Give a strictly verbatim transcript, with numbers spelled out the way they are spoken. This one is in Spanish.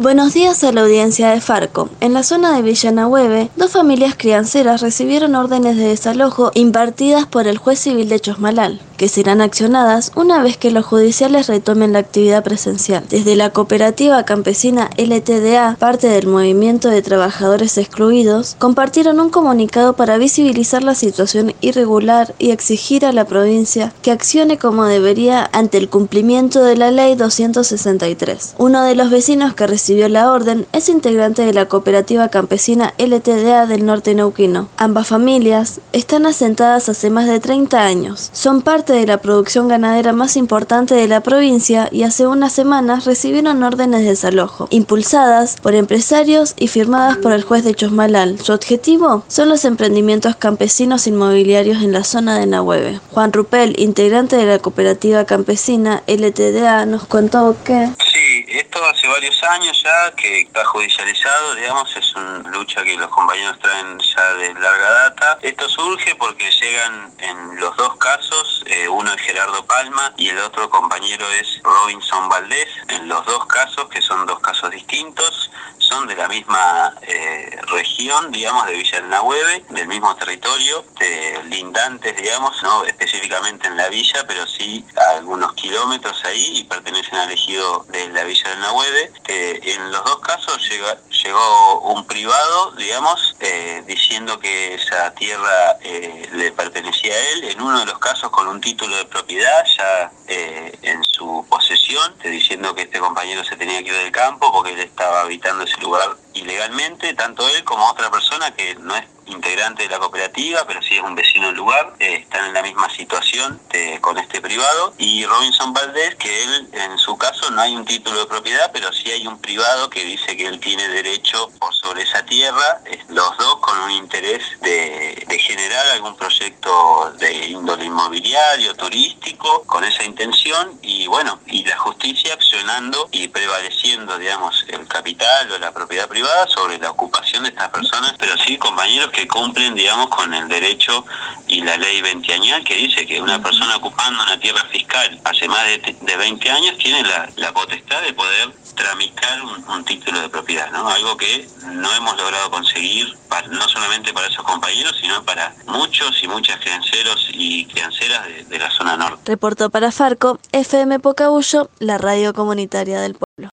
Buenos días a la audiencia de Farco. En la zona de Villa Nahueve, dos familias crianceras recibieron órdenes de desalojo impartidas por el juez civil de Chosmalal, que serán accionadas una vez que los judiciales retomen la actividad presencial. Desde la cooperativa campesina L T D A, parte del movimiento de trabajadores excluidos, compartieron un comunicado para visibilizar la situación irregular y exigir a la provincia que accione como debería ante el cumplimiento de la ley doscientos sesenta y tres. Uno de los vecinos que recibió la orden es integrante de la cooperativa campesina L T D A del norte neuquino. Ambas familias están asentadas hace más de treinta años. Son parte de la producción ganadera más importante de la provincia y hace unas semanas recibieron órdenes de desalojo, impulsadas por empresarios y firmadas por el juez de Chosmalal. Su objetivo son los emprendimientos campesinos inmobiliarios en la zona de Nahueve. Juan Rupel, integrante de la cooperativa campesina L T D A, nos contó que... Esto hace varios años ya que está judicializado, digamos, es una lucha que los compañeros traen ya de larga data. Esto surge porque llegan en los dos casos, eh, uno es Gerardo Palma y el otro compañero es Robinson Valdés. En los dos casos, que son dos casos distintos, son de la misma eh, región, digamos, de Villa del Nahueve, del mismo territorio, de lindantes, digamos, no específicamente en la villa, pero sí a algunos kilómetros ahí y pertenecen al ejido de la Villa del Nahueve. Eh, en los dos casos llega, llegó un privado, digamos, eh, diciendo que esa tierra eh, le pertenecía a él, en uno de los casos con un título de propiedad ya eh, en su posesión, diciendo que este compañero se tenía que ir del campo porque él estaba habitando ese lugar ilegalmente, tanto él como otra persona que no es integrante de la cooperativa, pero sí es un vecino del lugar, eh, están en la misma situación de, con este privado, y Robinson Valdés, que él, en su caso, no hay un título de propiedad, pero sí hay un privado que dice que él tiene derecho por sobre esa tierra, eh, los dos con un interés de, de generar algún proyecto de índole inmobiliario, turístico, con esa intención, y bueno, y la justicia accionando y prevaleciendo, digamos, el capital o la propiedad privada sobre la ocupación de estas personas, pero sí, compañeros, que cumplen, digamos, con el derecho y la ley veinteañal que dice que una persona ocupando una tierra fiscal hace más de, de veinte años tiene la, la potestad de poder tramitar un, un título de propiedad, ¿no? Algo que no hemos logrado conseguir, para, no solamente para esos compañeros, sino para muchos y muchas crianceros y crianceras de, de la zona norte. Reportó para Farco, F M Pocahullo, la radio comunitaria del pueblo.